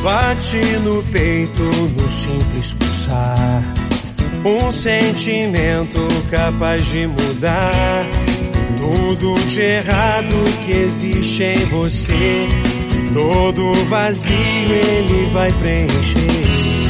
Bate no peito no simples pulsar, um sentimento capaz de mudar tudo de errado que existe em você. Todo vazio ele vai preencher.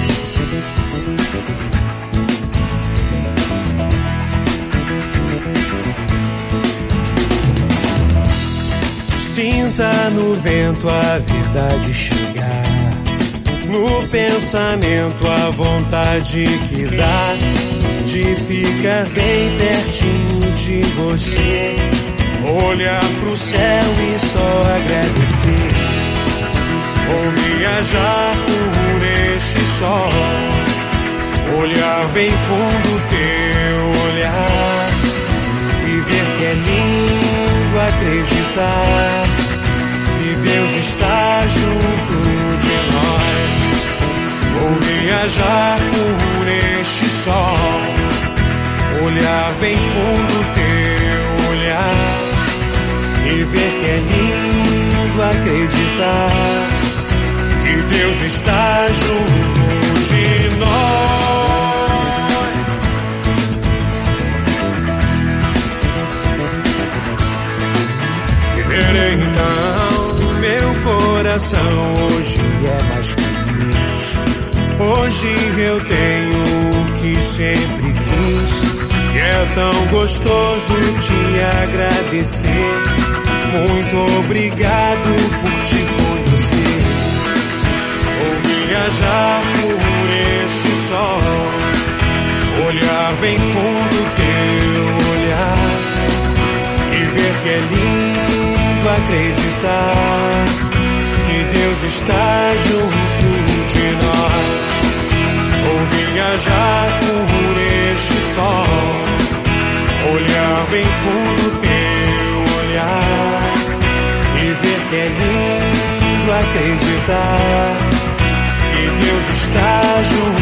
Sinta no vento a verdade chegar, no pensamento a vontade que dá de ficar bem pertinho de você. Olhar pro céu e só agradecer, ou viajar por este sol. Olhar bem fundo teu olhar e ver que é lindo acreditar que Deus está junto de nós. Ou viajar por este sol, olhar bem fundo teu olhar e ver que é lindo acreditar que Deus está junto de nós. Então, meu coração hoje é mais feliz. Hoje eu tenho o que sempre quis, e é tão gostoso te agradecer. Muito obrigado por te conhecer. Ou viajar por esse sol, olhar bem fundo teu olhar e ver que é lindo acreditar que Deus está junto de nós. Ou viajar por este sol, olhar bem fundo teu olhar e ver que é lindo acreditar que Deus está junto